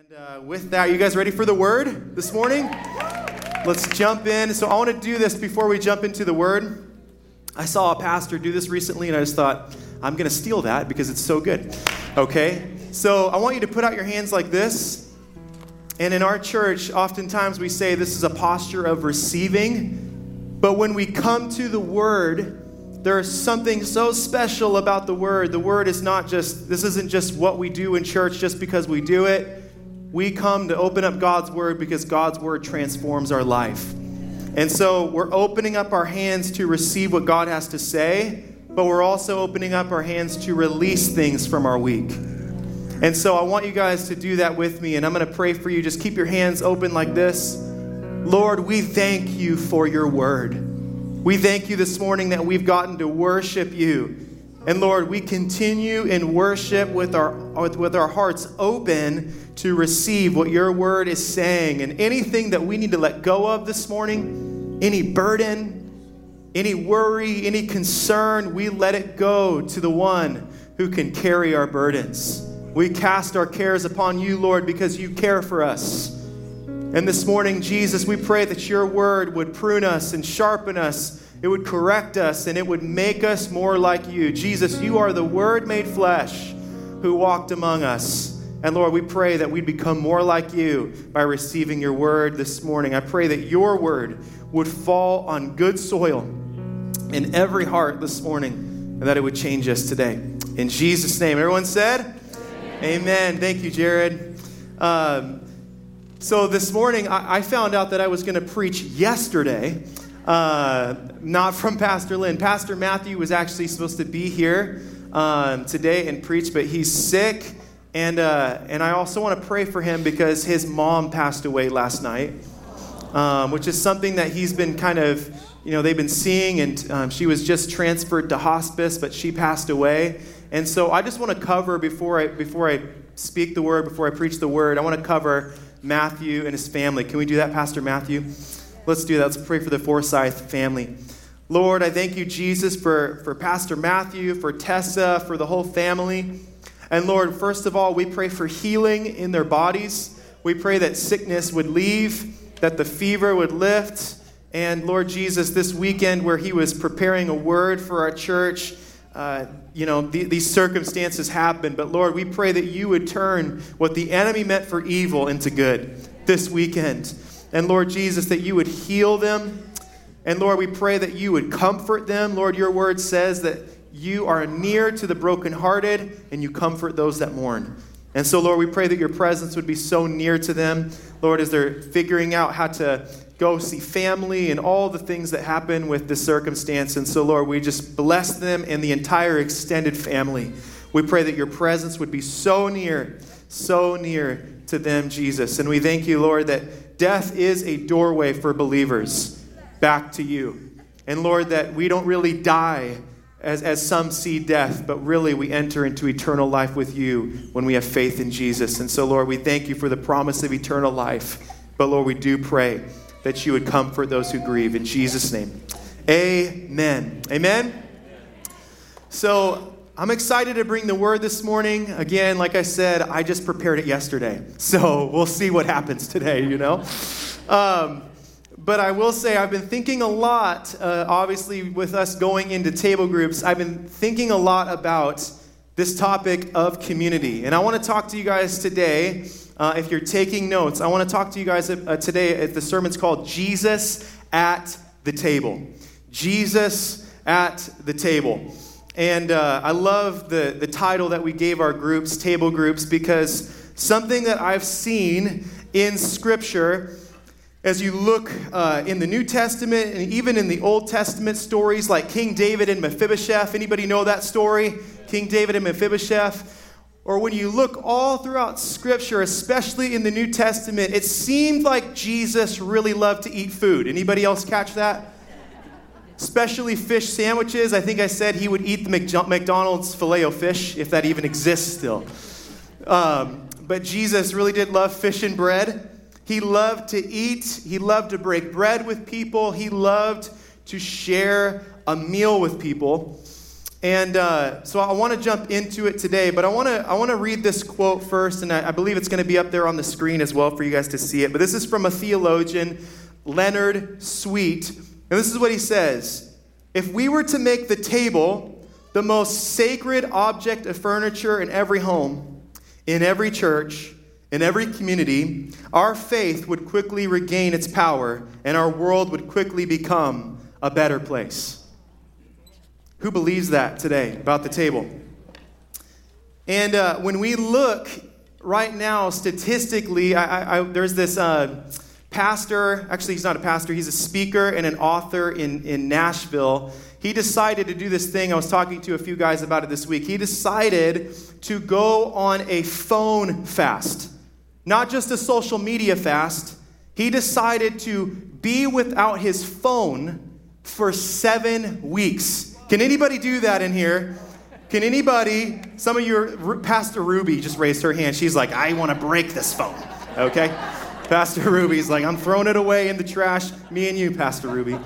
With that, you guys ready for the word this morning? Let's jump in. So I want to do this before we jump into the word. I saw a pastor do this recently, and I just thought, I'm going to steal that because it's so good. Okay? So I want you to put out your hands like this. And in our church, oftentimes we say this is a posture of receiving. But when we come to the word, there's something so special about the word. The word is not just, this isn't just what we do in church just because we do it. We come to open up God's word because God's word transforms our life. And so we're opening up our hands to receive what God has to say, but we're also opening up our hands to release things from our week. And so I want you guys to do that with me, and I'm going to pray for you. Just keep your hands open like this. Lord, we thank you for your word. We thank you this morning that we've gotten to worship you. And Lord, we continue in worship with our hearts open to receive what your word is saying. And anything that we need to let go of this morning, any burden, any worry, any concern, we let it go to the one who can carry our burdens. We cast our cares upon you, Lord, because you care for us. And this morning, Jesus, we pray that your word would prune us and sharpen us. It would correct us, and it would make us more like you. Jesus, you are the Word made flesh who walked among us. And Lord, we pray that we'd become more like you by receiving your word this morning. I pray that your word would fall on good soil in every heart this morning, and that it would change us today. In Jesus' name, everyone said? Amen. Thank you, Jared. So this morning, I found out that I was going to preach yesterday. Not from Pastor Lynn. Pastor Matthew was actually supposed to be here today and preach, but he's sick. And I also want to pray for him because his mom passed away last night, which is something that he's been kind of, they've been seeing. And she was just transferred to hospice, but she passed away. And so I just want to cover, before I speak the word, before I preach the word, I want to cover Matthew and his family. Can we do that, Pastor Matthew? Let's do that. Let's pray for the Forsyth family. Lord, I thank you, Jesus, for Pastor Matthew, for Tessa, for the whole family. And Lord, first of all, we pray for healing in their bodies. We pray that sickness would leave, that the fever would lift. And Lord Jesus, this weekend where he was preparing a word for our church, these circumstances happen. But Lord, we pray that you would turn what the enemy meant for evil into good this weekend. And Lord Jesus, that you would heal them. And Lord, we pray that you would comfort them. Lord, your word says that you are near to the brokenhearted and you comfort those that mourn. And so, Lord, we pray that your presence would be so near to them. Lord, as they're figuring out how to go see family and all the things that happen with this circumstance. And so, Lord, we just bless them and the entire extended family. We pray that your presence would be so near to them, Jesus. And we thank you, Lord, that death is a doorway for believers back to you. And Lord, that we don't really die as some see death, but really we enter into eternal life with you when we have faith in Jesus. And so, Lord, we thank you for the promise of eternal life. But Lord, we do pray that you would comfort those who grieve. In Jesus' name, amen. Amen? So I'm excited to bring the word this morning. Again, like I said, I just prepared it yesterday. So we'll see what happens today, But I will say I've been thinking a lot, obviously with us going into table groups, I've been thinking a lot about this topic of community. And I want to talk to you guys today, if you're taking notes, I want to talk to you guys today, the sermon's called Jesus at the Table. Jesus at the Table. And I love the title that we gave our groups, table groups, because something that I've seen in Scripture, as you look in the New Testament and even in the Old Testament stories like King David and Mephibosheth. Anybody know that story? King David and Mephibosheth. Or when you look all throughout Scripture, especially in the New Testament, it seemed like Jesus really loved to eat food. Anybody else catch that? Especially fish sandwiches. I think I said he would eat the McDonald's Filet-O-Fish, if that even exists still. But Jesus really did love fish and bread. He loved to eat. He loved to break bread with people. He loved to share a meal with people. And so I want to jump into it today, but I want to read this quote first, and I believe it's going to be up there on the screen as well for you guys to see it. But this is from a theologian, Leonard Sweet, and this is what he says: "If we were to make the table the most sacred object of furniture in every home, in every church, in every community, our faith would quickly regain its power, and our world would quickly become a better place." Who believes that today about the table? And when we look right now, statistically, there's this pastor. Actually, he's not a pastor. He's a speaker and an author in Nashville. He decided to do this thing. I was talking to a few guys about it this week. He decided to go on a phone fast. Not just a social media fast. He decided to be without his phone for 7 weeks. Can anybody do that in here? Can anybody? Some of you, Pastor Ruby just raised her hand. She's like, I want to break this phone. Okay? Pastor Ruby's like, I'm throwing it away in the trash. Me and you, Pastor Ruby.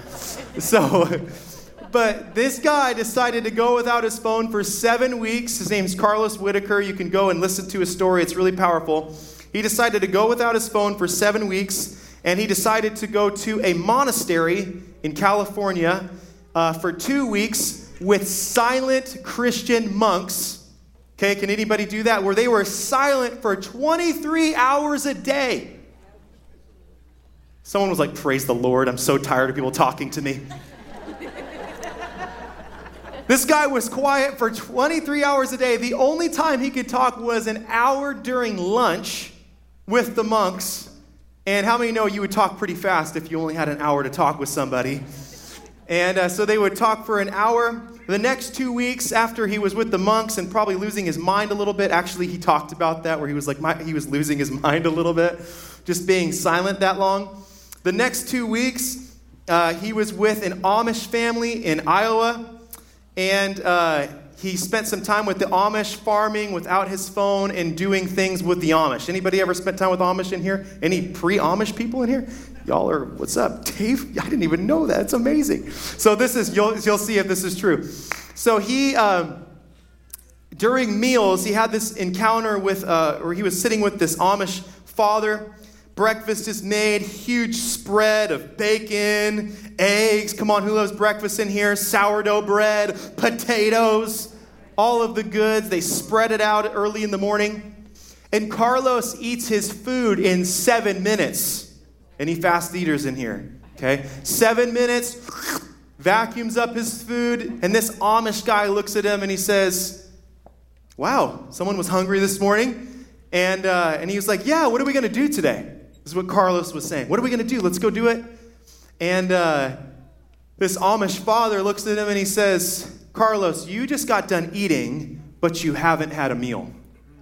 But this guy decided to go without his phone for 7 weeks. His name's Carlos Whitaker. You can go and listen to his story. It's really powerful. He decided to go without his phone for 7 weeks, and he decided to go to a monastery in California for 2 weeks with silent Christian monks. Okay, can anybody do that? Where they were silent for 23 hours a day. Someone was like, praise the Lord, I'm so tired of people talking to me. This guy was quiet for 23 hours a day. The only time he could talk was an hour during lunch with the monks. And how many know you would talk pretty fast if you only had an hour to talk with somebody? And so they would talk for an hour. The next 2 weeks after he was with the monks and probably losing his mind a little bit, actually he talked about that where he was like, he was losing his mind a little bit, just being silent that long. The next 2 weeks, he was with an Amish family in Iowa, and he spent some time with the Amish farming without his phone and doing things with the Amish. Anybody ever spent time with Amish in here? Any pre-Amish people in here? Y'all are, what's up? Dave? I didn't even know that. It's amazing. So this is, you'll see if this is true. So he, during meals, he had this encounter with, or he was sitting with this Amish father. Breakfast is made, huge spread of bacon, eggs. Come on, who loves breakfast in here? Sourdough bread, potatoes, all of the goods. They spread it out early in the morning. And Carlos eats his food in 7 minutes. Any fast eaters in here? Okay. 7 minutes, vacuums up his food, and this Amish guy looks at him and he says, wow, someone was hungry this morning. And he was like, yeah, what are we going to do today? This is what Carlos was saying. What are we going to do? Let's go do it. And this Amish father looks at him and he says, Carlos, you just got done eating, but you haven't had a meal.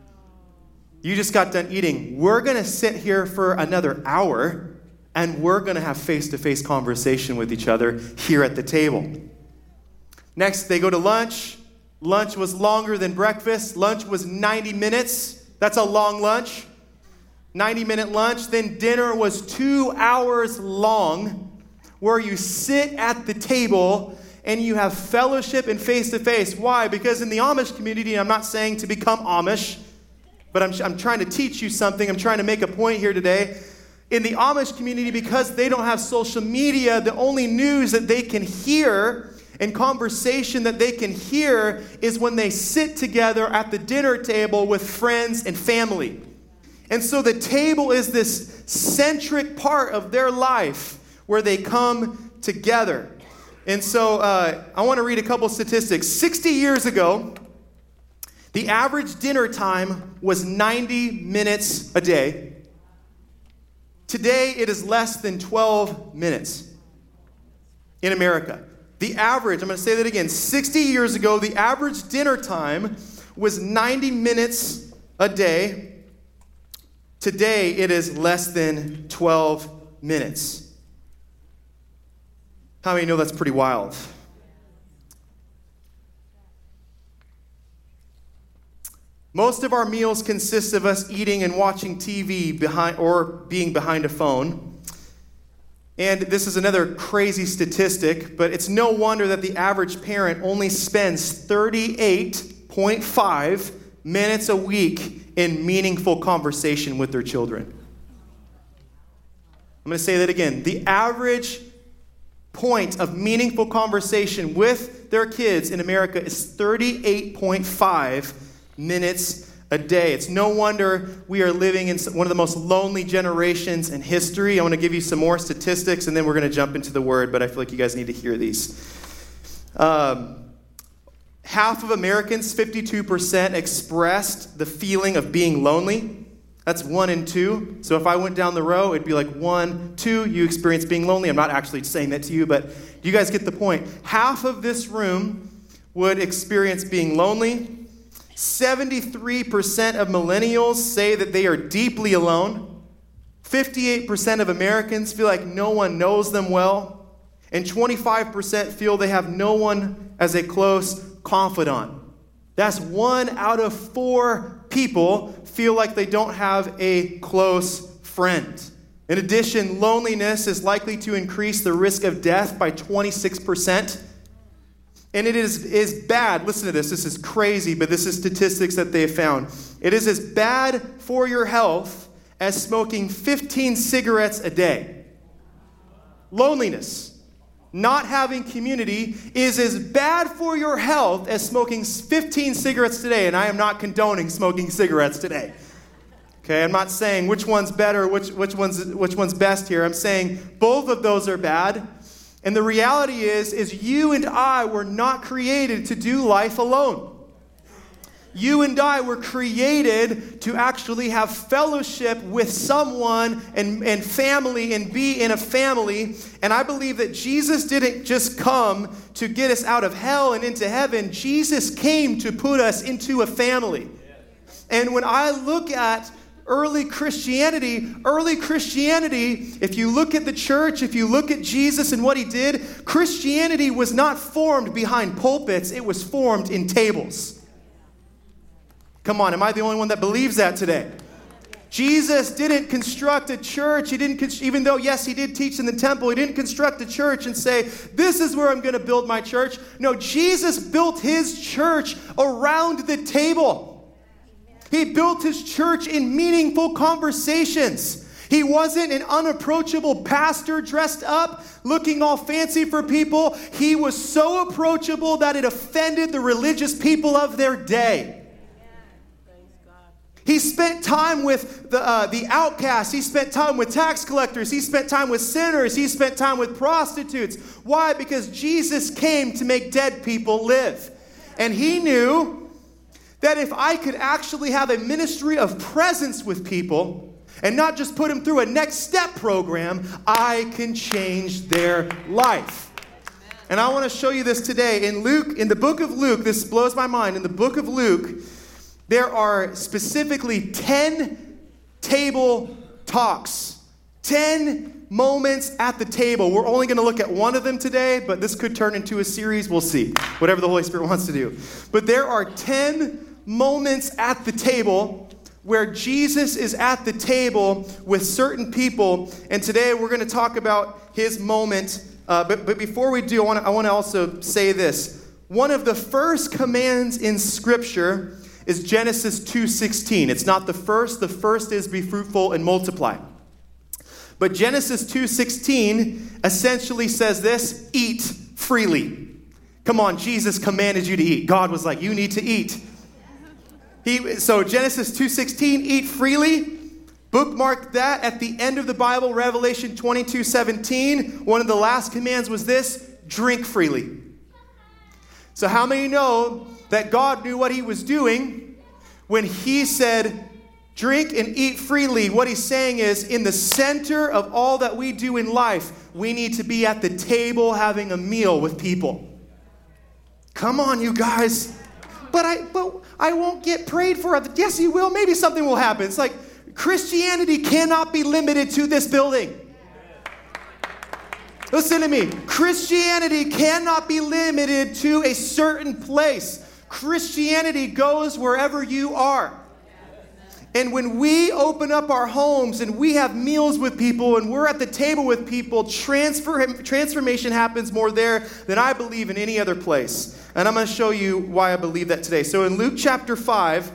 You just got done eating. We're going to sit here for another hour, and we're going to have face-to-face conversation with each other here at the table. Next, they go to lunch. Lunch was longer than breakfast. Lunch was 90 minutes. That's a long lunch. 90-minute lunch. Then dinner was 2 hours long, where you sit at the table and you have fellowship and face-to-face. Why? Because in the Amish community, I'm not saying to become Amish, but I'm trying to teach you something. I'm trying to make a point here today. In the Amish community, because they don't have social media, the only news that they can hear and conversation that they can hear is when they sit together at the dinner table with friends and family. And so the table is this centric part of their life where they come together. And so I want to read a couple statistics. 60 years ago, the average dinner time was 90 minutes a day. Today, it is less than 12 minutes in America. The average, I'm going to say that again, 60 years ago, the average dinner time was 90 minutes a day. Today, it is less than 12 minutes. How many know that's pretty wild? Most of our meals consist of us eating and watching TV behind or being behind a phone. And this is another crazy statistic, but it's no wonder that the average parent only spends 38.5 minutes a week in meaningful conversation with their children. I'm going to say that again. The average point of meaningful conversation with their kids in America is 38.5 minutes a day. It's no wonder we are living in one of the most lonely generations in history. I want to give you some more statistics, and then we're going to jump into the word, but I feel like you guys need to hear these. Half of Americans, 52%, expressed the feeling of being lonely. That's 1 in 2. So if I went down the row, it'd be like 1, 2, you experience being lonely. I'm not actually saying that to you, but you guys get the point. Half of this room would experience being lonely. 73% of millennials say that they are deeply alone. 58% of Americans feel like no one knows them well. And 25% feel they have no one as a close confidant. That's 1 out of 4 people feel like they don't have a close friend. In addition, loneliness is likely to increase the risk of death by 26%. And it is bad. Listen to this. This is crazy, but this is statistics that they have found. It is as bad for your health as smoking 15 cigarettes a day. Loneliness, not having community, is as bad for your health as smoking 15 cigarettes today. And I am not condoning smoking cigarettes today. Okay, I'm not saying which one's better, which one's best here. I'm saying both of those are bad. And the reality is you and I were not created to do life alone. You and I were created to actually have fellowship with someone and family and be in a family. And I believe that Jesus didn't just come to get us out of hell and into heaven. Jesus came to put us into a family. And when I look at early Christianity, if you look at the church, if you look at Jesus and what he did, Christianity was not formed behind pulpits, it was formed in tables. Come on, am I the only one that believes that today? Jesus didn't construct a church. He didn't, even though, yes, he did teach in the temple, he didn't construct a church and say, this is where I'm going to build my church. No, Jesus built his church around the table. He built his church in meaningful conversations. He wasn't an unapproachable pastor dressed up, looking all fancy for people. He was so approachable that it offended the religious people of their day. He spent time with the outcasts. He spent time with tax collectors. He spent time with sinners. He spent time with prostitutes. Why? Because Jesus came to make dead people live. And he knew that if I could actually have a ministry of presence with people and not just put them through a next step program, I can change their life. And I want to show you this today. In Luke, in the book of Luke, this blows my mind. In the book of Luke, there are specifically 10 table talks. 10 moments at the table. We're only going to look at one of them today, but this could turn into a series. We'll see. Whatever the Holy Spirit wants to do. But there are 10 moments at the table where Jesus is at the table with certain people. And today we're going to talk about his moment. But before we do, I want to also say this. One of the first commands in Scripture is Genesis 2:16. It's not the first. The first is be fruitful and multiply. But Genesis 2:16 essentially says this: eat freely. Come on, Jesus commanded you to eat. God was like, you need to eat. So Genesis 2:16, eat freely. Bookmark that at the end of the Bible, Revelation 22:17. One of the last commands was this: drink freely. So how many know that God knew what he was doing when he said, drink and eat freely? What he's saying is, in the center of all that we do in life, we need to be at the table having a meal with people. Come on, you guys. But I won't get prayed for. Yes, you will. Maybe something will happen. It's like Christianity cannot be limited to this building. Listen to me. Christianity cannot be limited to a certain place. Christianity goes wherever you are. And when we open up our homes and we have meals with people and we're at the table with people, transformation happens more there than I believe in any other place. And I'm going to show you why I believe that today. So in Luke chapter 5,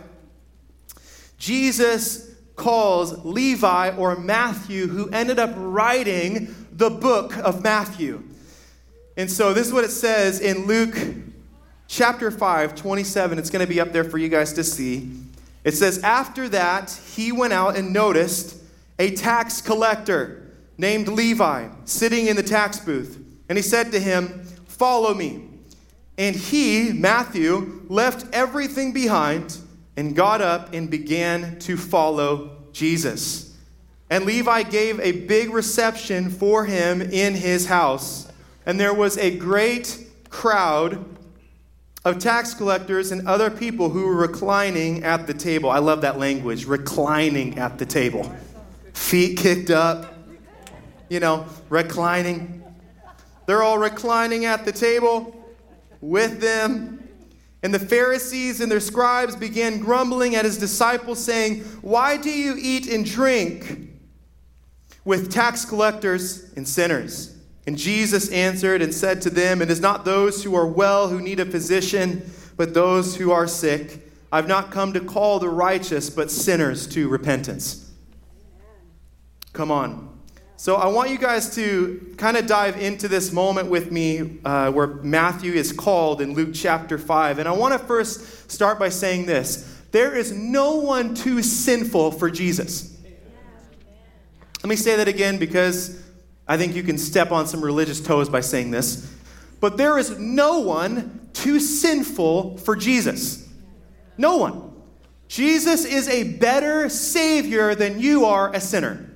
Jesus calls Levi or Matthew, who ended up writing the book of Matthew. And so this is what it says in Luke chapter 5, 27. It's going to be up there for you guys to see. It says, after that, he went out and noticed a tax collector named Levi sitting in the tax booth. And he said to him, follow me. And he, Matthew, left everything behind and got up and began to follow Jesus. And Levi gave a big reception for him in his house. And there was a great crowd of tax collectors and other people who were reclining at the table. I love that language, reclining at the table. Feet kicked up, reclining. They're all reclining at the table with them. And the Pharisees and their scribes began grumbling at his disciples, saying, why do you eat and drink with tax collectors and sinners? And Jesus answered and said to them, it is not those who are well who need a physician, but those who are sick. I've not come to call the righteous, but sinners to repentance. Come on. So I want you guys to kind of dive into this moment with me where Matthew is called in Luke chapter 5. And I want to first start by saying this. There is no one too sinful for Jesus. Let me say that again because I think you can step on some religious toes by saying this. But there is no one too sinful for Jesus. No one. Jesus is a better Savior than you are a sinner.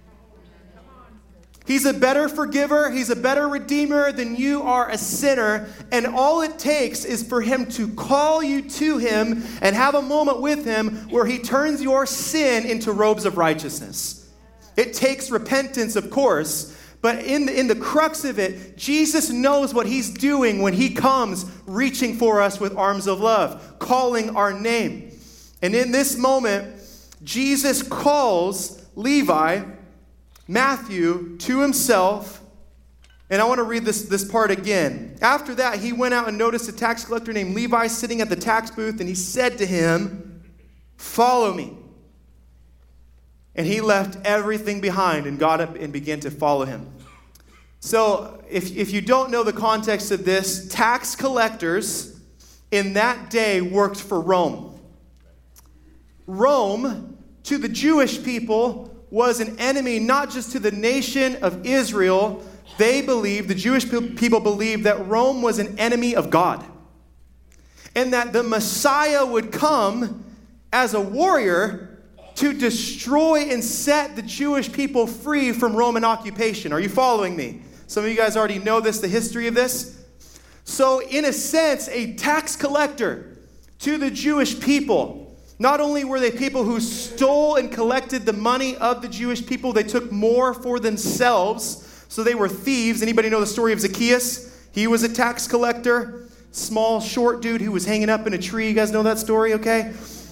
He's a better forgiver. He's a better redeemer than you are a sinner. And all it takes is for him to call you to him and have a moment with him where he turns your sin into robes of righteousness. It takes repentance, of course. But in the crux of it, Jesus knows what he's doing when he comes reaching for us with arms of love, calling our name. And in this moment, Jesus calls Levi, Matthew, to himself. And I want to read this part again. After that, he went out and noticed a tax collector named Levi sitting at the tax booth, and he said to him, follow me. And he left everything behind and got up and began to follow him. So if you don't know the context of this, tax collectors in that day worked for Rome. Rome, to the Jewish people, was an enemy not just to the nation of Israel. The Jewish people believed that Rome was an enemy of God. And that the Messiah would come as a warrior to destroy and set the Jewish people free from Roman occupation. Are you following me? Some of you guys already know this, the history of this. So in a sense, a tax collector to the Jewish people, not only were they people who stole and collected the money of the Jewish people, they took more for themselves. So they were thieves. Anybody know the story of Zacchaeus? He was a tax collector, small, short dude who was hanging up in a tree. You guys know that story, okay?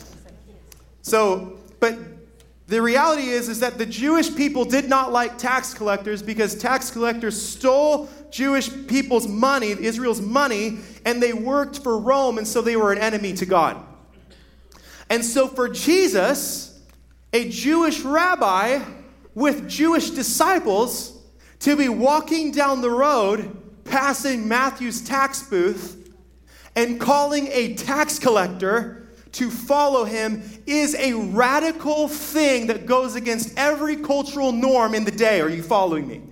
But the reality is that the Jewish people did not like tax collectors because tax collectors stole Jewish people's money, Israel's money, and they worked for Rome, and so they were an enemy to God. And so for Jesus, a Jewish rabbi with Jewish disciples, to be walking down the road, passing Matthew's tax booth, and calling a tax collector to follow him is a radical thing that goes against every cultural norm in the day. Are you following me?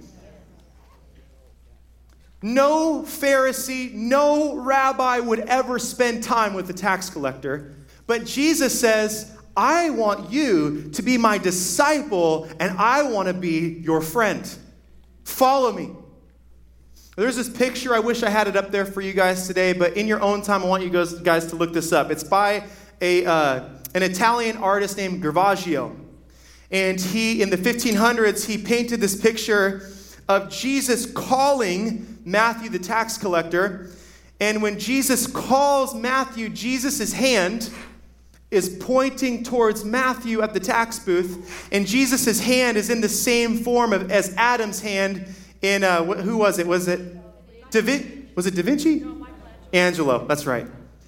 No Pharisee, no rabbi would ever spend time with a tax collector. But Jesus says, I want you to be my disciple and I want to be your friend. Follow me. There's this picture. I wish I had it up there for you guys today, but in your own time, I want you guys to look this up. It's by an Italian artist named Caravaggio. And in the 1500s, he painted this picture of Jesus calling Matthew the tax collector. And when Jesus calls Matthew, Jesus' hand is pointing towards Matthew at the tax booth, and Jesus' hand is in the same form as Adam's hand in, who was it? Was it Da Vinci? No, Angelo, that's right.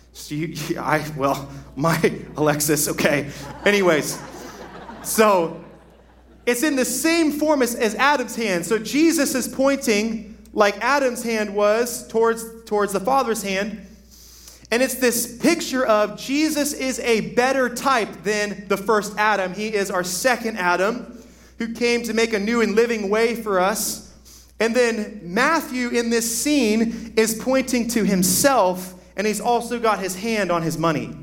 My Alexis, okay. Anyways, so it's in the same form as Adam's hand. So Jesus is pointing like Adam's hand was towards the Father's hand. And it's this picture of Jesus is a better type than the first Adam. He is our second Adam who came to make a new and living way for us. And then Matthew in this scene is pointing to himself, and he's also got his hand on his money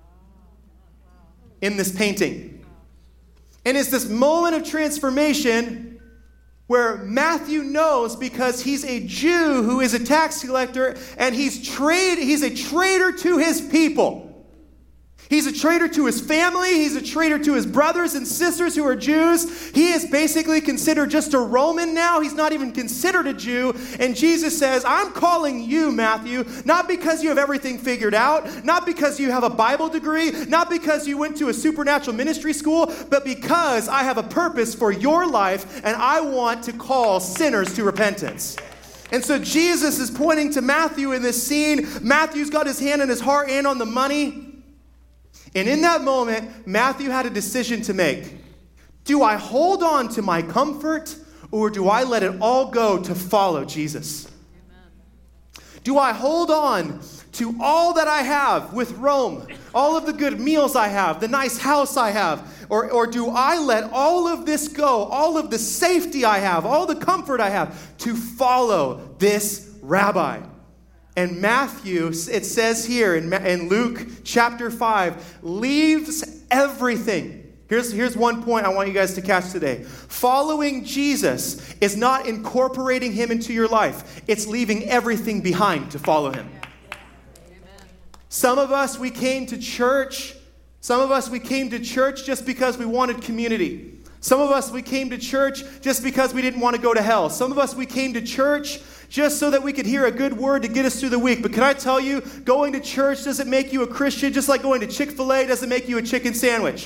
in this painting. And it's this moment of transformation where Matthew knows, because he's a Jew who is a tax collector, and he's a traitor to his people. He's a traitor to his family. He's a traitor to his brothers and sisters who are Jews. He is basically considered just a Roman now. He's not even considered a Jew. And Jesus says, I'm calling you, Matthew, not because you have everything figured out, not because you have a Bible degree, not because you went to a supernatural ministry school, but because I have a purpose for your life, and I want to call sinners to repentance. And so Jesus is pointing to Matthew in this scene. Matthew's got his hand in his heart and on the money. And in that moment, Matthew had a decision to make. Do I hold on to my comfort, or do I let it all go to follow Jesus? Amen. Do I hold on to all that I have with Rome, all of the good meals I have, the nice house I have, or do I let all of this go, all of the safety I have, all the comfort I have, to follow this rabbi? And Matthew, it says here in Luke chapter 5, leaves everything. Here's one point I want you guys to catch today. Following Jesus is not incorporating him into your life. It's leaving everything behind to follow him. Some of us, we came to church. Some of us, we came to church just because we wanted community. Some of us, we came to church just because we didn't want to go to hell. Some of us, we came to church just so that we could hear a good word to get us through the week. But can I tell you, going to church doesn't make you a Christian, just like going to Chick-fil-A doesn't make you a chicken sandwich.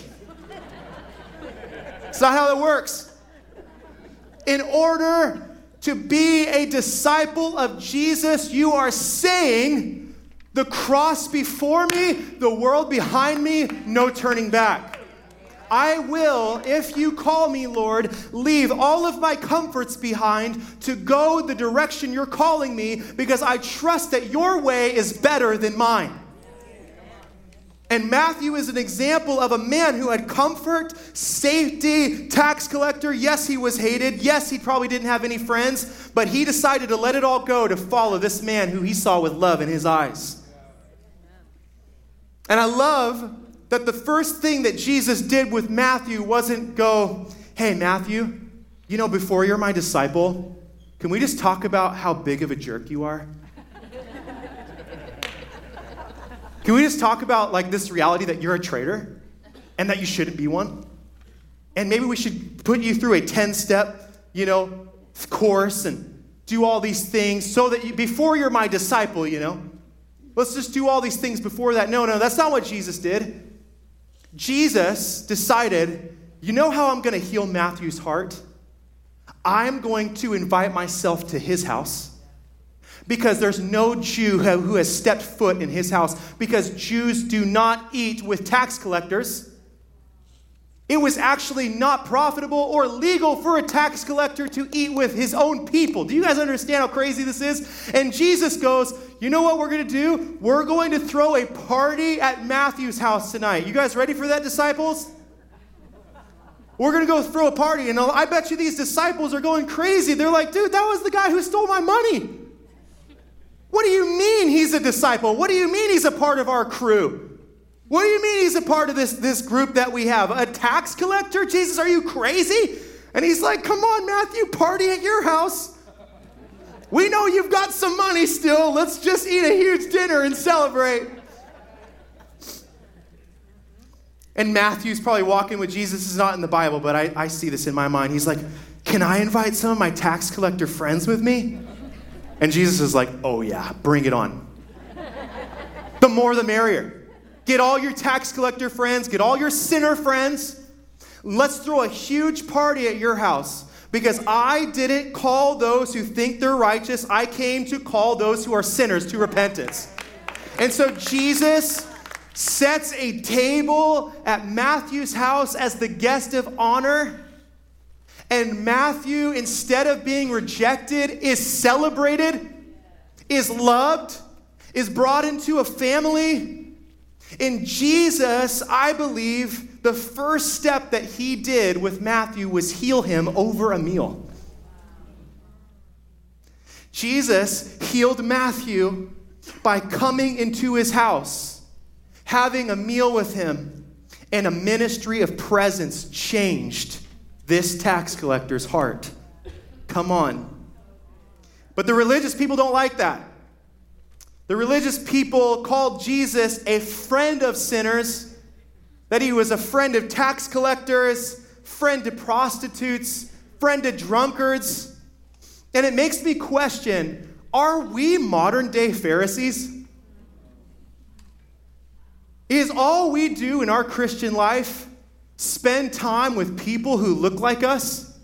It's not how it works. In order to be a disciple of Jesus, you are saying, the cross before me, the world behind me, no turning back. I will, if you call me, Lord, leave all of my comforts behind to go the direction you're calling me, because I trust that your way is better than mine. And Matthew is an example of a man who had comfort, safety, tax collector. Yes, he was hated. Yes, he probably didn't have any friends, but he decided to let it all go to follow this man who he saw with love in his eyes. And I love that the first thing that Jesus did with Matthew wasn't go, hey, Matthew, before you're my disciple, can we just talk about how big of a jerk you are? Can we just talk about this reality that you're a traitor and that you shouldn't be one? And maybe we should put you through a 10-step, course and do all these things so that before you're my disciple, let's just do all these things before that. No, that's not what Jesus did. Jesus decided, you know how I'm going to heal Matthew's heart? I'm going to invite myself to his house, because there's no Jew who has stepped foot in his house, because Jews do not eat with tax collectors. It was actually not profitable or legal for a tax collector to eat with his own people. Do you guys understand how crazy this is? And Jesus goes, you know what we're going to do? We're going to throw a party at Matthew's house tonight. You guys ready for that, disciples? We're going to go throw a party. And I bet you these disciples are going crazy. They're like, dude, that was the guy who stole my money. What do you mean he's a disciple? What do you mean he's a part of our crew? What do you mean he's a part of this group that we have? A tax collector? Jesus, are you crazy? And he's like, come on, Matthew, party at your house. We know you've got some money still. Let's just eat a huge dinner and celebrate. And Matthew's probably walking with Jesus. This is not in the Bible, but I see this in my mind. He's like, can I invite some of my tax collector friends with me? And Jesus is like, oh yeah, bring it on. The more the merrier. Get all your tax collector friends, get all your sinner friends. Let's throw a huge party at your house. Because I didn't call those who think they're righteous. I came to call those who are sinners to repentance. And so Jesus sets a table at Matthew's house as the guest of honor. And Matthew, instead of being rejected, is celebrated, is loved, is brought into a family. In Jesus, I believe the first step that he did with Matthew was heal him over a meal. Jesus healed Matthew by coming into his house, having a meal with him, and a ministry of presence changed this tax collector's heart. Come on. But the religious people don't like that. The religious people called Jesus a friend of sinners, that he was a friend of tax collectors, friend to prostitutes, friend to drunkards. And it makes me question, are we modern day Pharisees? Is all we do in our Christian life spend time with people who look like us?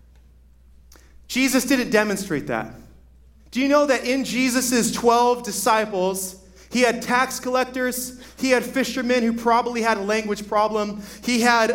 Jesus didn't demonstrate that. Do you know that in Jesus' 12 disciples, he had tax collectors, he had fishermen who probably had a language problem, he had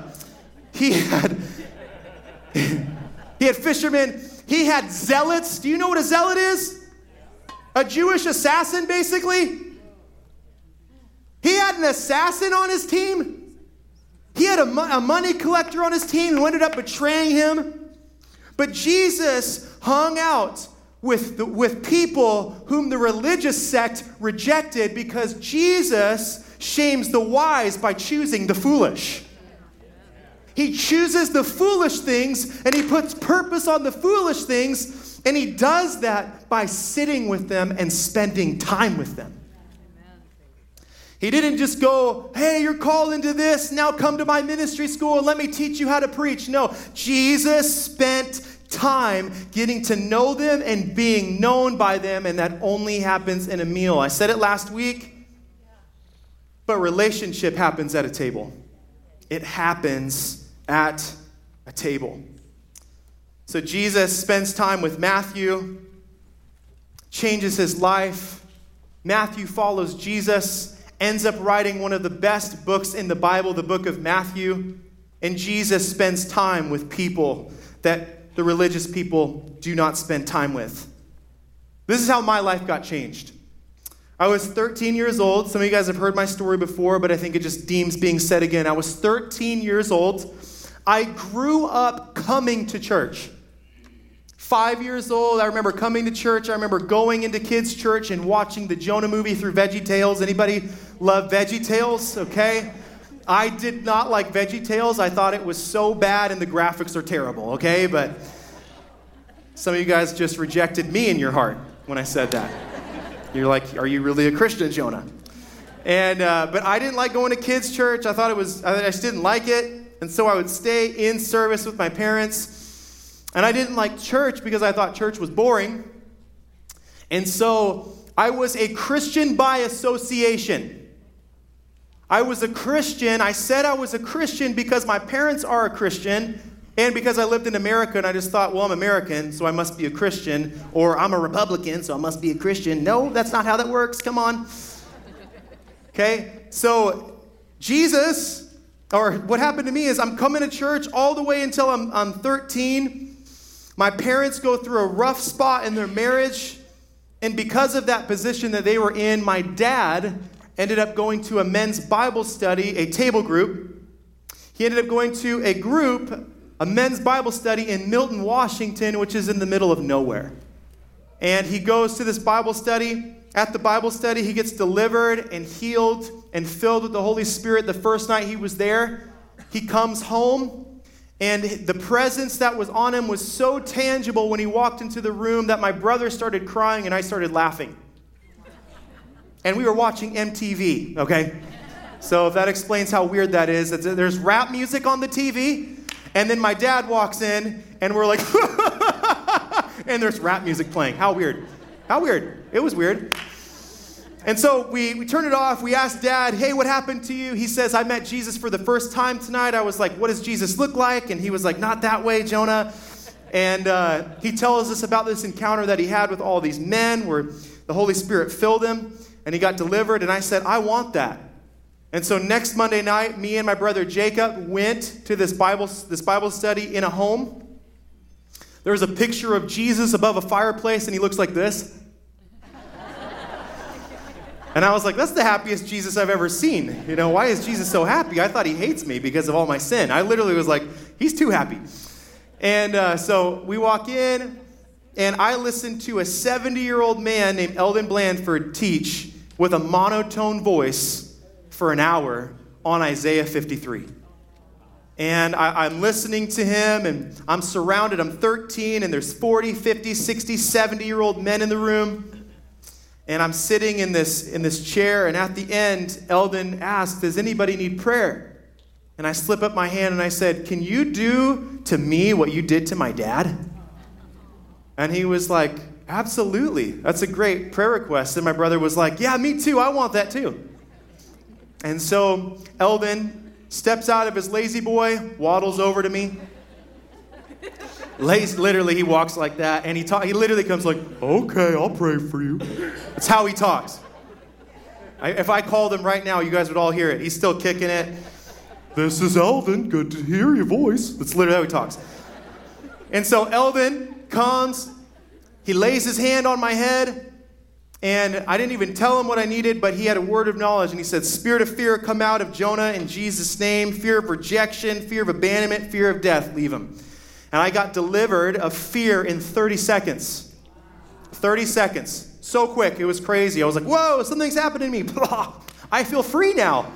fishermen, he had zealots. Do you know what a zealot is? A Jewish assassin, basically. He had an assassin on his team. He had a money collector on his team who ended up betraying him. But Jesus hung out with people whom the religious sect rejected because Jesus shames the wise by choosing the foolish. He chooses the foolish things and he puts purpose on the foolish things, and he does that by sitting with them and spending time with them. He didn't just go, hey, you're called into this, now come to my ministry school and let me teach you how to preach. No, Jesus spent time getting to know them and being known by them, and that only happens in a meal. I said it last week, but relationship happens at a table. It happens at a table. So Jesus spends time with Matthew, changes his life. Matthew follows Jesus, ends up writing one of the best books in the Bible, the book of Matthew. And Jesus spends time with people that the religious people do not spend time with. This is how my life got changed. I was 13 years old. Some of you guys have heard my story before, but I think it just deems being said again. I was 13 years old. I grew up coming to church. 5 years old, I remember coming to church. I remember going into kids' church and watching the Jonah movie through VeggieTales. Anybody love VeggieTales? Okay. I did not like VeggieTales. I thought it was so bad and the graphics are terrible, okay? But some of you guys just rejected me in your heart when I said that. You're like, are you really a Christian, Jonah? And but I didn't like going to kids' church. I just didn't like it. And so I would stay in service with my parents. And I didn't like church because I thought church was boring. And so I was a Christian by association. I was a Christian. I said I was a Christian because my parents are a Christian and because I lived in America, and I just thought, well, I'm American, so I must be a Christian, or I'm a Republican, so I must be a Christian. No, that's not how that works. Come on. Okay, so Jesus, or what happened to me is I'm coming to church all the way until I'm 13. My parents go through a rough spot in their marriage, and because of that position that they were in, my dad ended up going to a men's Bible study, a table group. He ended up going to a men's Bible study in Milton, Washington, which is in the middle of nowhere. And he goes to this Bible study. At the Bible study, he gets delivered and healed and filled with the Holy Spirit the first night he was there. He comes home, and the presence that was on him was so tangible when he walked into the room that my brother started crying and I started laughing. And we were watching MTV, okay? So if that explains how weird that is, there's rap music on the TV, and then my dad walks in, and we're like, and there's rap music playing. How weird. How weird. It was weird. And so we turned it off. We asked Dad, hey, what happened to you? He says, I met Jesus for the first time tonight. I was like, what does Jesus look like? And he was like, not that way, Jonah. And he tells us about this encounter that he had with all these men where the Holy Spirit filled him and he got delivered. And I said, I want that. And so next Monday night, me and my brother Jacob went to this Bible study in a home. There was a picture of Jesus above a fireplace, and he looks like this. And I was like, that's the happiest Jesus I've ever seen. You know, why is Jesus so happy? I thought he hates me because of all my sin. I literally was like, he's too happy. And so we walk in, and I listened to a 70-year-old man named Eldon Blandford teach with a monotone voice for an hour on Isaiah 53. And I'm listening to him, and I'm surrounded. I'm 13, and there's 40, 50, 60, 70-year-old men in the room. And I'm sitting in this chair, and at the end, Eldon asked, does anybody need prayer? And I slip up my hand, and I said, can you do to me what you did to my dad? And he was like, absolutely. That's a great prayer request. And my brother was like, yeah, me too. I want that too. And so Eldon steps out of his lazy boy, waddles over to me. Literally, he walks like that, and he literally comes like, okay, I'll pray for you. That's how he talks. If I called him right now, you guys would all hear it. He's still kicking it. This is Eldon. Good to hear your voice. That's literally how he talks. And so Eldon comes. He lays his hand on my head. And I didn't even tell him what I needed, but he had a word of knowledge. And he said, spirit of fear, come out of Jonah in Jesus' name. Fear of rejection, fear of abandonment, fear of death, leave him. And I got delivered of fear in 30 seconds. 30 seconds. So quick. It was crazy. I was like, whoa, something's happening to me. I feel free now.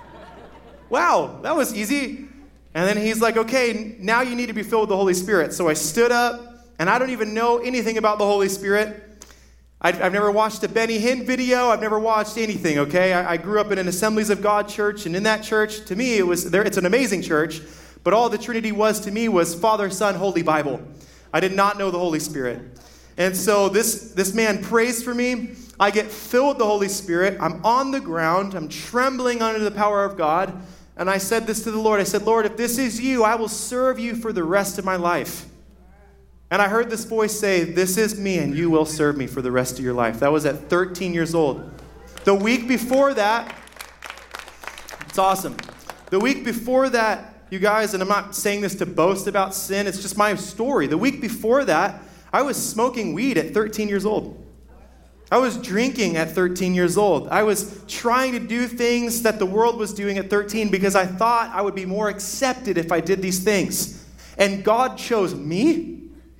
Wow, that was easy. And then he's like, okay, now you need to be filled with the Holy Spirit. So I stood up, and I don't even know anything about the Holy Spirit. I've never watched a Benny Hinn video. I've never watched anything, okay? I grew up in an Assemblies of God church, and in that church, to me, it's an amazing church, but all the Trinity was to me was Father, Son, Holy Bible. I did not know the Holy Spirit. And so this man prays for me. I get filled with the Holy Spirit. I'm on the ground. I'm trembling under the power of God. And I said this to the Lord. I said, Lord, if this is you, I will serve you for the rest of my life. And I heard this voice say, this is me, and you will serve me for the rest of your life. That was at 13 years old. The week before that, it's awesome. The week before that, you guys, and I'm not saying this to boast about sin, it's just my story. The week before that, I was smoking weed at 13 years old. I was drinking at 13 years old. I was trying to do things that the world was doing at 13 because I thought I would be more accepted if I did these things. And God chose me.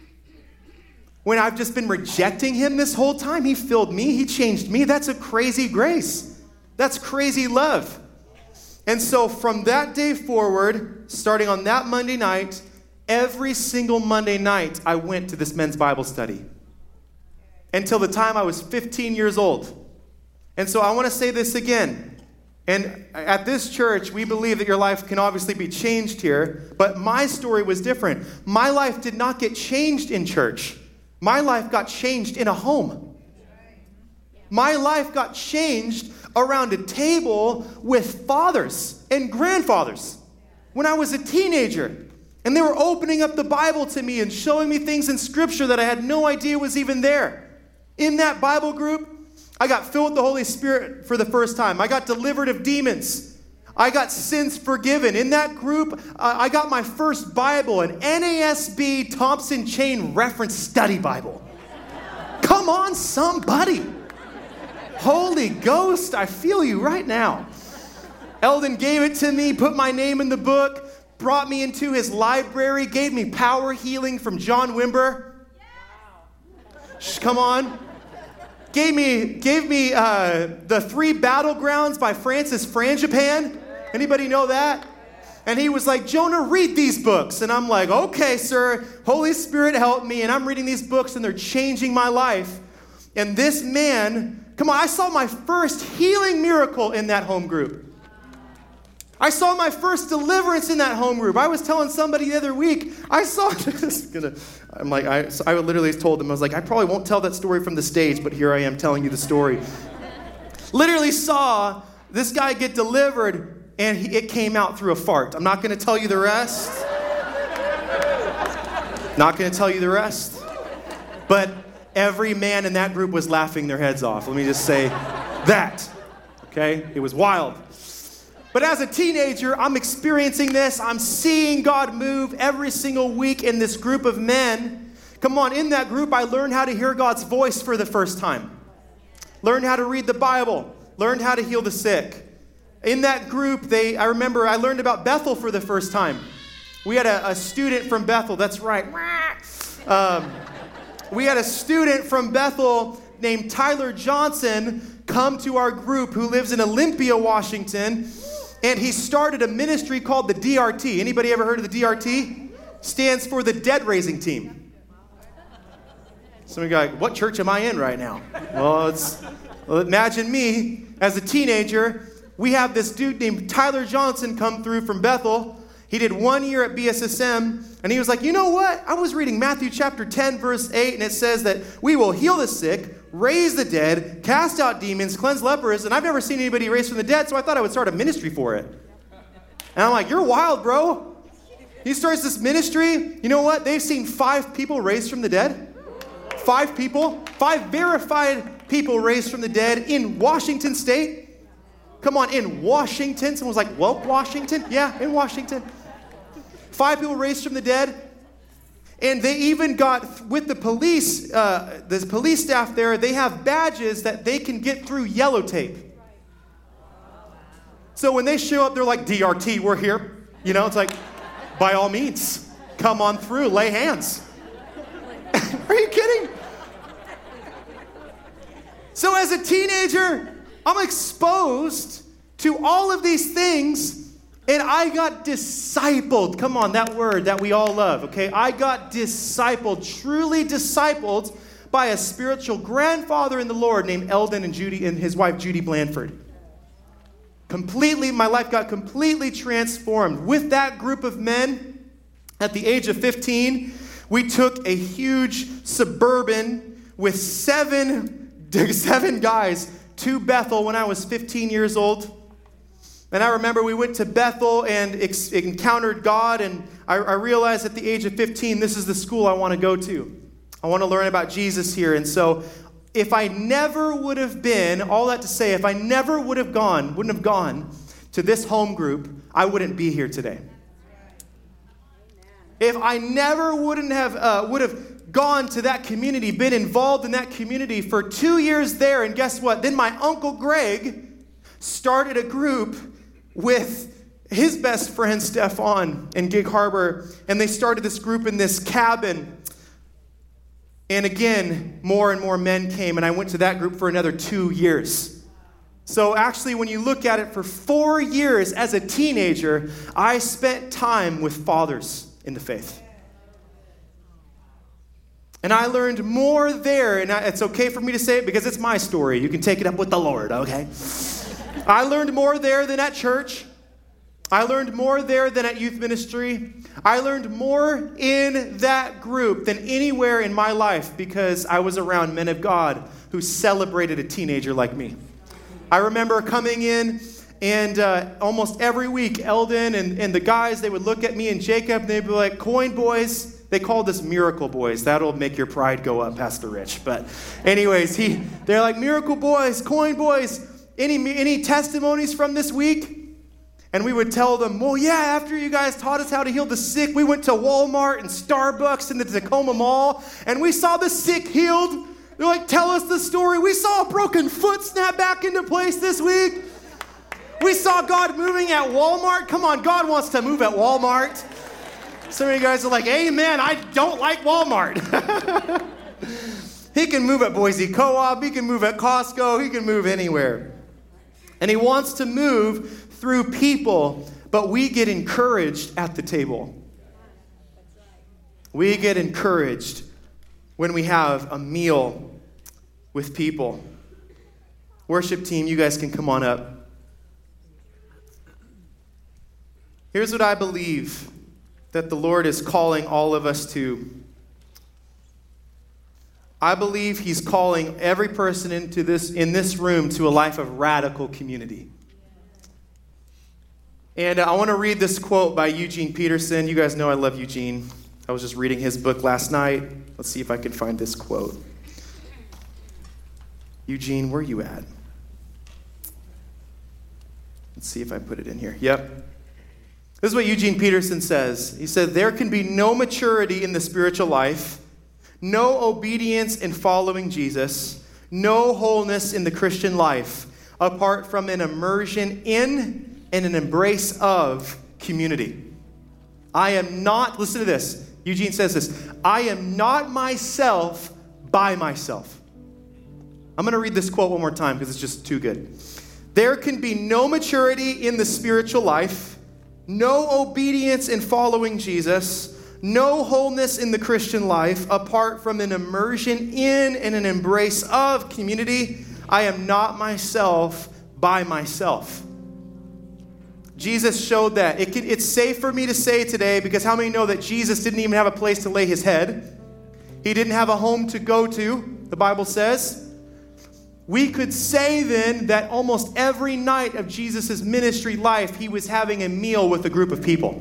When I've just been rejecting him this whole time, he filled me, he changed me. That's a crazy grace. That's crazy love. And so from that day forward, starting on that Monday night, every single Monday night, I went to this men's Bible study. Until the time I was 15 years old. And so I want to say this again. And at this church, we believe that your life can obviously be changed here, but my story was different. My life did not get changed in church. My life got changed in a home. My life got changed around a table with fathers and grandfathers when I was a teenager. And they were opening up the Bible to me and showing me things in Scripture that I had no idea was even there. In that Bible group, I got filled with the Holy Spirit for the first time. I got delivered of demons. I got sins forgiven. In that group, I got my first Bible, an NASB Thompson Chain Reference Study Bible. Come on, somebody. Holy Ghost, I feel you right now. Eldon gave it to me, put my name in the book, brought me into his library, gave me Power Healing from John Wimber. Come on. Gave me The Three Battlegrounds by Francis Frangipan. Anybody know that? And he was like, Jonah, read these books. And I'm like, okay, sir. Holy Spirit, help me. And I'm reading these books, and they're changing my life. And this man, come on, I saw my first healing miracle in that home group. I saw my first deliverance in that home group. I was telling somebody the other week, I literally told them, I was like, I probably won't tell that story from the stage, but here I am telling you the story. Literally saw this guy get delivered, and it came out through a fart. I'm not going to tell you the rest. Not going to tell you the rest. But every man in that group was laughing their heads off. Let me just say that. Okay? It was wild. But as a teenager, I'm experiencing this. I'm seeing God move every single week in this group of men. Come on, in that group, I learned how to hear God's voice for the first time. Learned how to read the Bible. Learned how to heal the sick. In that group, I remember I learned about Bethel for the first time. We had a student from Bethel. That's right. We had a student from Bethel named Tyler Johnson come to our group who lives in Olympia, Washington. And he started a ministry called the DRT. Anybody ever heard of the DRT? Stands for the Dead Raising Team. Some of you are like, what church am I in right now? Well, imagine me as a teenager. We have this dude named Tyler Johnson come through from Bethel. He did 1 year at BSSM, and he was like, you know what? I was reading Matthew chapter 10, verse 8, and it says that we will heal the sick, raise the dead, cast out demons, cleanse lepers, and I've never seen anybody raised from the dead, so I thought I would start a ministry for it. And I'm like, you're wild, bro. He starts this ministry. You know what? They've seen 5 people raised from the dead. 5 people. 5 verified people raised from the dead in Washington State. Come on, in Washington. Someone was like, well, Washington? Yeah, in Washington. 5 people raised from the dead. And they even got, with the police staff there, they have badges that they can get through yellow tape. So when they show up, they're like, DRT, we're here. You know, it's like, by all means, come on through, lay hands. Are you kidding? So as a teenager, I'm exposed to all of these things, and I got discipled. Come on, that word that we all love, okay? I got discipled, truly discipled by a spiritual grandfather in the Lord named Eldon and his wife Judy Blanford. My life got completely transformed. With that group of men, at the age of 15, we took a huge Suburban with seven guys to Bethel when I was 15 years old. And I remember we went to Bethel and encountered God, and I realized at the age of 15, this is the school I want to go to. I want to learn about Jesus here. And so if I never would have been, all that to say, if I never wouldn't have gone to this home group, I wouldn't be here today. If I never would have gone to that community, been involved in that community for 2 years there, and guess what? Then my Uncle Greg started a group with his best friend, Stefan, in Gig Harbor, and they started this group in this cabin. And again, more and more men came, and I went to that group for another 2 years. So actually, when you look at it, for 4 years as a teenager, I spent time with fathers in the faith. And I learned more there, and it's okay for me to say it because it's my story. You can take it up with the Lord, okay? I learned more there than at church. I learned more there than at youth ministry. I learned more in that group than anywhere in my life because I was around men of God who celebrated a teenager like me. I remember coming in, and almost every week, Eldon and the guys, they would look at me and Jacob, and they'd be like, Coin Boys. They called us Miracle Boys. That'll make your pride go up, Pastor Rich. But anyways, they're like, Miracle Boys, Coin Boys, any testimonies from this week? And we would tell them, well, yeah, after you guys taught us how to heal the sick, we went to Walmart and Starbucks and the Tacoma Mall, and we saw the sick healed. They're like, tell us the story. We saw a broken foot snap back into place this week. We saw God moving at Walmart. Come on, God wants to move at Walmart. Some of you guys are like, amen, I don't like Walmart. He can move at Boise Co-op. He can move at Costco. He can move anywhere. And he wants to move through people, but we get encouraged at the table. We get encouraged when we have a meal with people. Worship team, you guys can come on up. Here's what I believe that the Lord is calling all of us to. I believe he's calling every person in this room to a life of radical community. And I want to read this quote by Eugene Peterson. You guys know I love Eugene. I was just reading his book last night. Let's see if I can find this quote. Eugene, where are you at? Let's see if I put it in here. Yep. This is what Eugene Peterson says. He said, there can be no maturity in the spiritual life, no obedience in following Jesus, no wholeness in the Christian life, apart from an immersion in and an embrace of community. I am not, listen to this, Eugene says this, I am not myself by myself. I'm going to read this quote one more time because it's just too good. There can be no maturity in the spiritual life, no obedience in following Jesus, no wholeness in the Christian life apart from an immersion in and an embrace of community. I am not myself by myself. Jesus showed that. It's safe for me to say today, because how many know that Jesus didn't even have a place to lay his head? He didn't have a home to go to, the Bible says. We could say then that almost every night of Jesus' ministry life, he was having a meal with a group of people.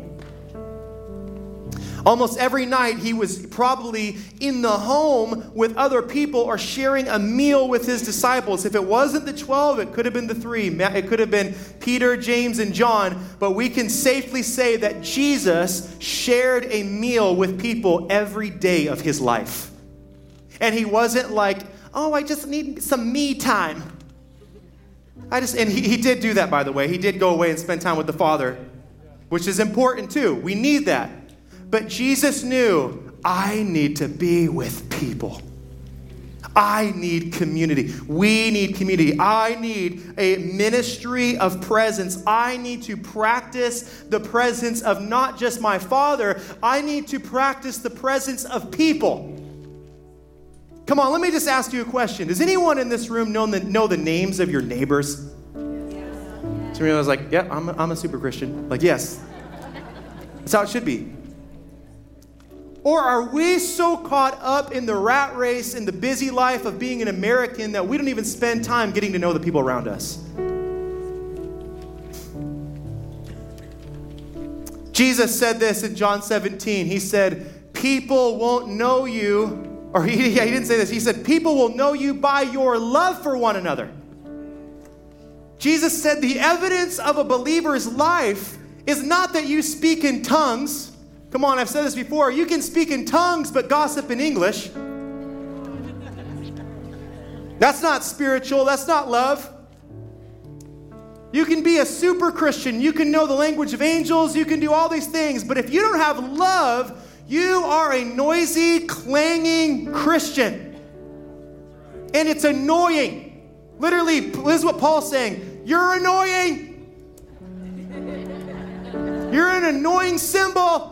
Almost every night, he was probably in the home with other people or sharing a meal with his disciples. If it wasn't the 12, it could have been the 3. It could have been Peter, James, and John. But we can safely say that Jesus shared a meal with people every day of his life. And he wasn't like, oh, I just need some me time. And he did do that, by the way. He did go away and spend time with the Father, which is important too. We need that. But Jesus knew, I need to be with people. I need community. We need community. I need a ministry of presence. I need to practice the presence of not just my Father. I need to practice the presence of people. Come on, let me just ask you a question. Does anyone in this room know the names of your neighbors? Somebody was like, yeah, I'm a super Christian. Like, yes. That's how it should be. Or are we so caught up in the rat race, in the busy life of being an American, that we don't even spend time getting to know the people around us? Jesus said this in John 17. He said, people won't know you. Or he didn't say this. He said, people will know you by your love for one another. Jesus said the evidence of a believer's life is not that you speak in tongues. Come on, I've said this before. You can speak in tongues but gossip in English. That's not spiritual. That's not love. You can be a super Christian. You can know the language of angels. You can do all these things. But if you don't have love, you are a noisy, clanging Christian. And it's annoying. Literally, this is what Paul's saying. You're annoying. You're an annoying symbol.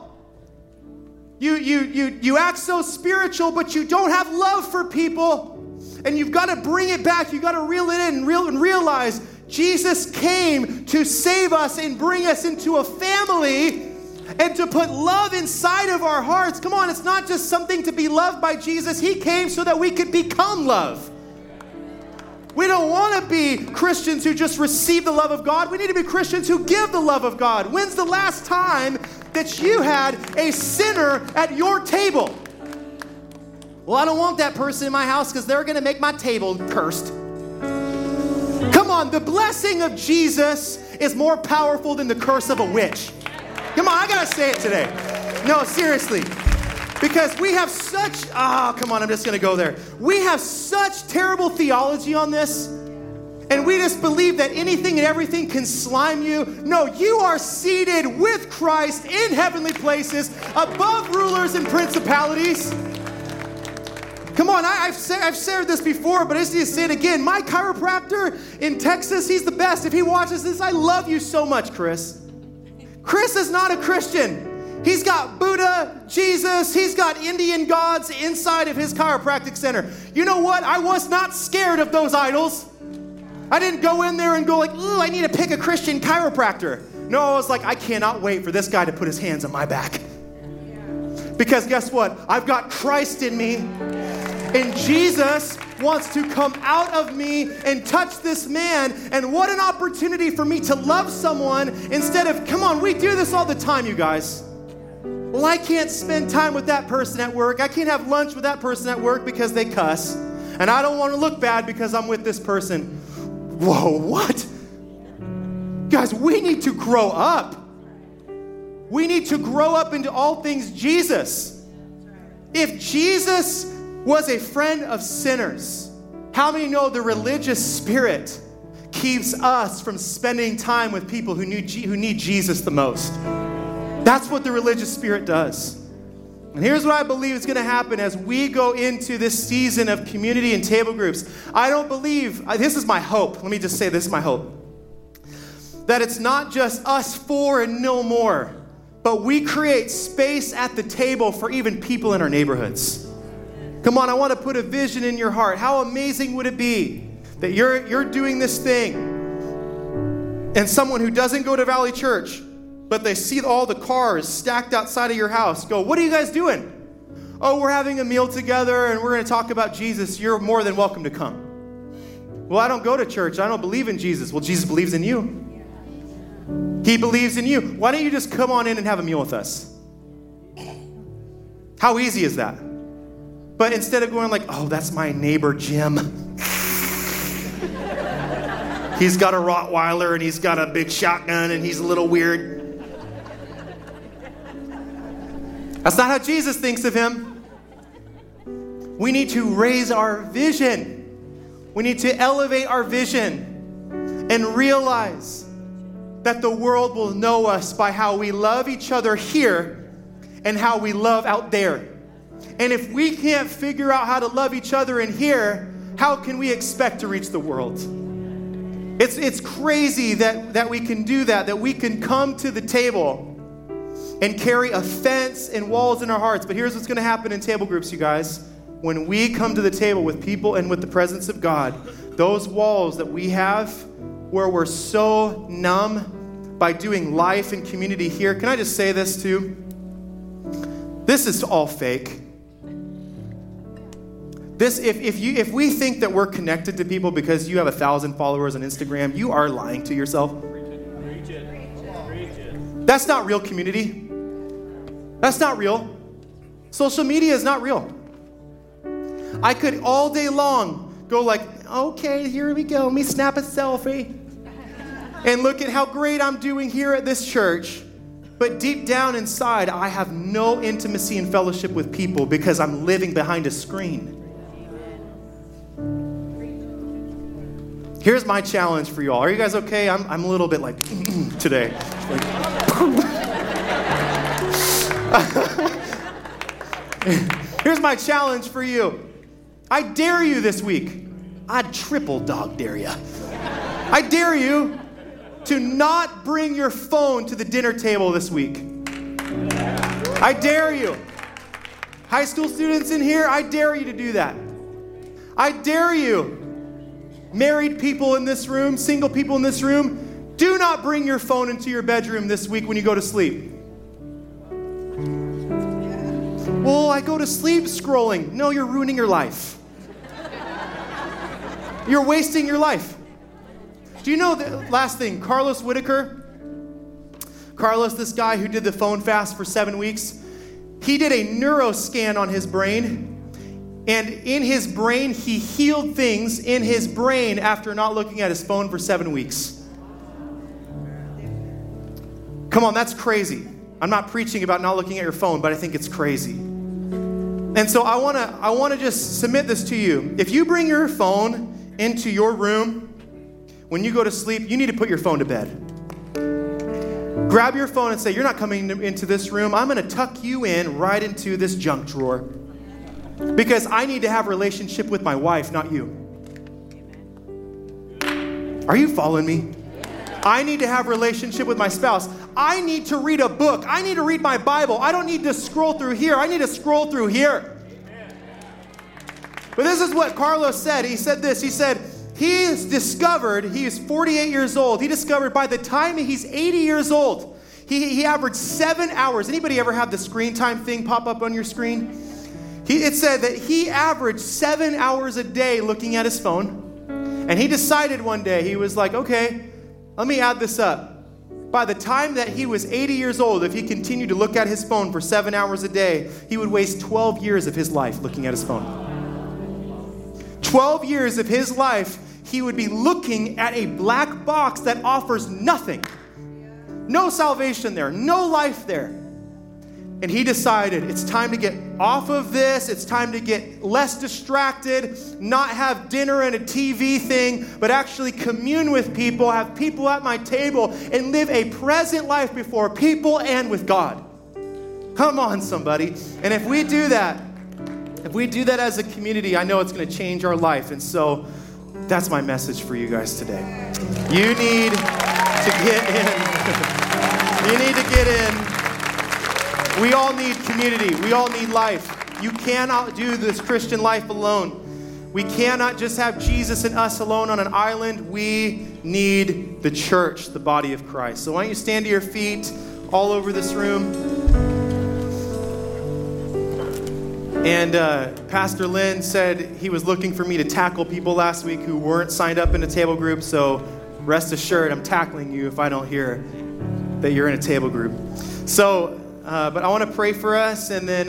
You act so spiritual, but you don't have love for people. And you've got to bring it back. You've got to reel it in and realize Jesus came to save us and bring us into a family and to put love inside of our hearts. Come on, it's not just something to be loved by Jesus. He came so that we could become love. We don't want to be Christians who just receive the love of God. We need to be Christians who give the love of God. When's the last time that you had a sinner at your table? Well, I don't want that person in my house because they're going to make my table cursed. Come on, the blessing of Jesus is more powerful than the curse of a witch. Come on, I got to say it today. No, seriously. Because we have such, come on, I'm just going to go there. We have such terrible theology on this. And we just believe that anything and everything can slime you. No, you are seated with Christ in heavenly places, above rulers and principalities. Come on, I've shared this before, but I just need to say it again. My chiropractor in Texas, he's the best. If he watches this, I love you so much, Chris. Chris is not a Christian. He's got Buddha, Jesus, he's got Indian gods inside of his chiropractic center. You know what? I was not scared of those idols. I didn't go in there and go like, ooh, I need to pick a Christian chiropractor. No, I was like, I cannot wait for this guy to put his hands on my back. Because guess what? I've got Christ in me. And Jesus wants to come out of me and touch this man. And what an opportunity for me to love someone instead of, come on, we do this all the time, you guys. Well, I can't spend time with that person at work. I can't have lunch with that person at work because they cuss. And I don't want to look bad because I'm with this person. Whoa, what? Guys, we need to grow up. We need to grow up into all things Jesus. If Jesus was a friend of sinners, how many know the religious spirit keeps us from spending time with people who need Jesus the most? That's what the religious spirit does. And here's what I believe is going to happen as we go into this season of community and table groups. I don't believe, this is my hope. Let me just say this is my hope. That it's not just us four and no more, but we create space at the table for even people in our neighborhoods. Come on, I want to put a vision in your heart. How amazing would it be that you're doing this thing and someone who doesn't go to Valley Church, but they see all the cars stacked outside of your house, go, what are you guys doing? Oh, we're having a meal together and we're going to talk about Jesus. You're more than welcome to come. Well, I don't go to church. I don't believe in Jesus. Well, Jesus believes in you. He believes in you. Why don't you just come on in and have a meal with us? How easy is that? But instead of going like, oh, that's my neighbor, Jim. He's got a Rottweiler and he's got a big shotgun and he's a little weird. That's not how Jesus thinks of him. We need to raise our vision. We need to elevate our vision and realize that the world will know us by how we love each other here and how we love out there. And if we can't figure out how to love each other in here, how can we expect to reach the world? It's crazy that we can do that we can come to the table and carry offense and walls in our hearts. But here's what's going to happen in table groups, you guys. When we come to the table with people and with the presence of God, those walls that we have where we're so numb by doing life and community here, can I just say this too? This is all fake. If we think that we're connected to people because you have 1,000 followers on Instagram, you are lying to yourself. Preach it. That's not real community. That's not real. Social media is not real. I could all day long go like, okay, here we go. Let me snap a selfie and look at how great I'm doing here at this church. But deep down inside, I have no intimacy and fellowship with people because I'm living behind a screen. Here's my challenge for you all. Are you guys okay? I'm a little bit like today. Here's my challenge for you. I dare you this week. I'd triple dog dare you. I dare you to not bring your phone to the dinner table this week. I dare you. High school students in here, I dare you to do that. I dare you. Married people in this room, single people in this room, do not bring your phone into your bedroom this week when you go to sleep. Well, I go to sleep scrolling. No, you're ruining your life. You're wasting your life. Do you know the last thing? Carlos Whitaker. Carlos, this guy who did the phone fast for 7 weeks, he did a neuroscan on his brain. And in his brain, he healed things in his brain after not looking at his phone for 7 weeks. Come on, that's crazy. I'm not preaching about not looking at your phone, but I think it's crazy. And so I want to just submit this to you. If you bring your phone into your room when you go to sleep, you need to put your phone to bed. Grab your phone and say, you're not coming into this room. I'm going to tuck you in right into this junk drawer. Because I need to have a relationship with my wife, not you. Are you following me? I need to have a relationship with my spouse. I need to read a book. I need to read my Bible. I don't need to scroll through here. I need to scroll through here. But this is what Carlos said. He said this. He said, he's 48 years old. He discovered by the time he's 80 years old, he averaged 7 hours. Anybody ever have the screen time thing pop up on your screen? It said that he averaged 7 hours a day looking at his phone. And he decided one day, he was like, okay, let me add this up. By the time that he was 80 years old, if he continued to look at his phone for 7 hours a day, he would waste 12 years of his life looking at his phone. 12 years of his life, he would be looking at a black box that offers nothing. No salvation there, no life there. And he decided it's time to get off of this. It's time to get less distracted, not have dinner and a TV thing, but actually commune with people, have people at my table, and live a present life before people and with God. Come on, somebody. And if we do that as a community, I know it's going to change our life. And so that's my message for you guys today. You need to get in. You need to get in. We all need community. We all need life. You cannot do this Christian life alone. We cannot just have Jesus and us alone on an island. We need the church, the body of Christ. So why don't you stand to your feet all over this room. And Pastor Lynn said he was looking for me to tackle people last week who weren't signed up in a table group. So rest assured, I'm tackling you if I don't hear that you're in a table group. So... but I want to pray for us, and then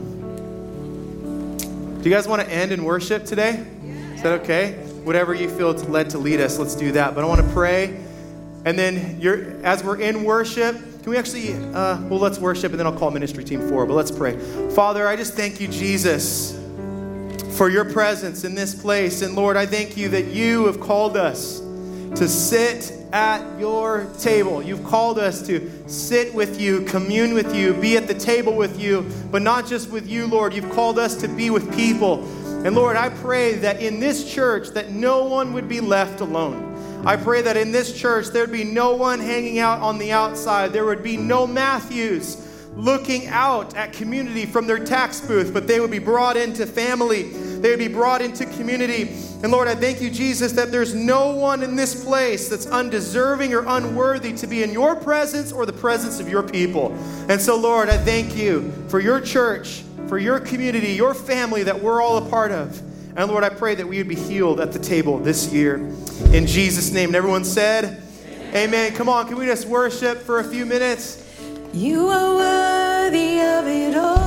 do you guys want to end in worship today? Is that okay? Whatever you feel led to lead us, let's do that. But I want to pray, and then as we're in worship, can we actually, let's worship, and then I'll call ministry team forward, but let's pray. Father, I just thank you, Jesus, for your presence in this place. And Lord, I thank you that you have called us to sit at your table. You've called us to sit with you, commune with you, be at the table with you, but not just with you, Lord. You've called us to be with people. And Lord, I pray that in this church that no one would be left alone. I pray that in this church there'd be no one hanging out on the outside. There would be no Matthews looking out at community from their tax booth, but they would be brought into family. They would be brought into community. And Lord, I thank you, Jesus, that there's no one in this place that's undeserving or unworthy to be in your presence or the presence of your people. And so, Lord, I thank you for your church, for your community, your family that we're all a part of. And Lord, I pray that we would be healed at the table this year. In Jesus' name. And everyone said, amen. Come on, can we just worship for a few minutes? You are worthy of it all.